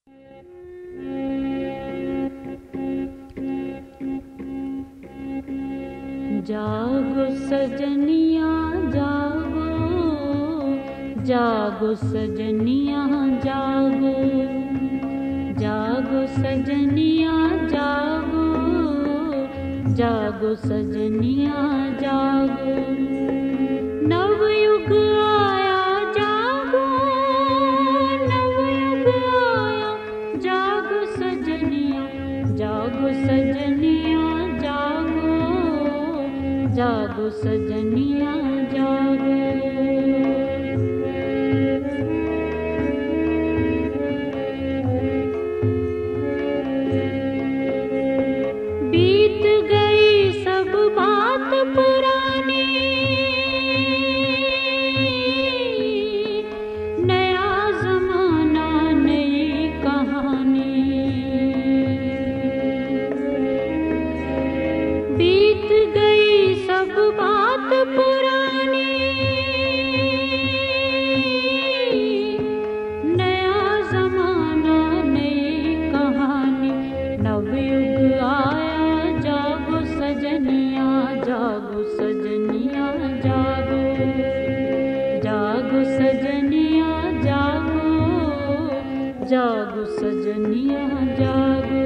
जागो सजनिया जागो, जागो सजनिया जागो, जागो सजनिया जागो, जागो सजनिया जागो। नवयुग आया जागो, नवयुग आया जागो सजनिया, जागो सजनिया जागो, जागो सजनिया जागो। बीत गई सब बात पुरानी, नया जमाना नई कहानी। बीत गई सब बात पुरानी, नया जमाना नई कहानी। नवयुग आया जागो सजनिया, जागो सजनिया जागो, जागो सजनिया जागो, जागो सजनिया जागो।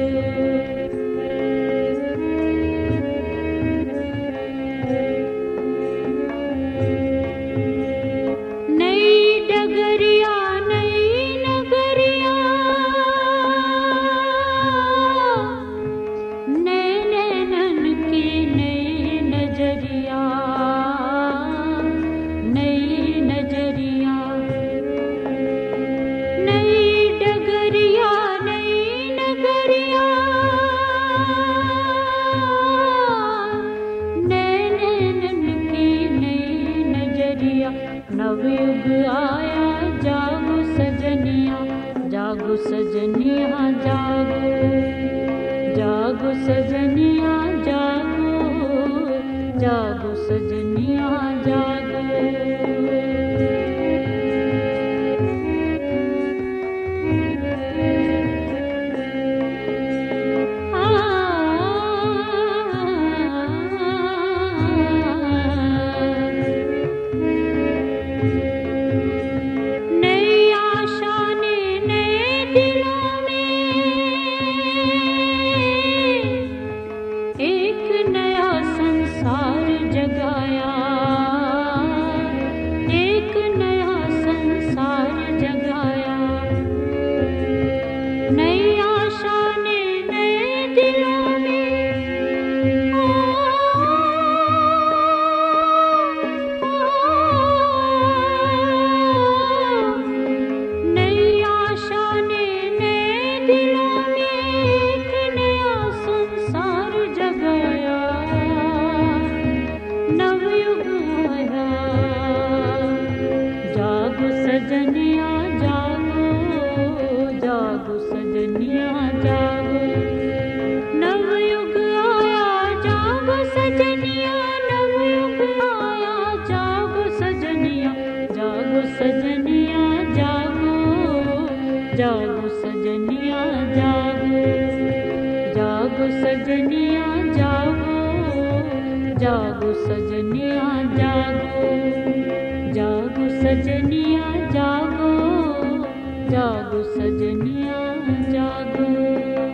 नवयुग आया जागो सजनिया, जागो सजनिया जागो, जागो सजनिया जागो, जागो सजनिया जागो। सजनिया जागो, जागो सजनिया जागो। नवयुग आया जागो सजनिया, नवयुग आया जागो सजनिया, जागो सजनिया जागो, जागो सजनिया जागो, जागो सजनिया जागो, जागो सजनिया जागो, जागो सजनिया जागो, जागो सजनिया जागो।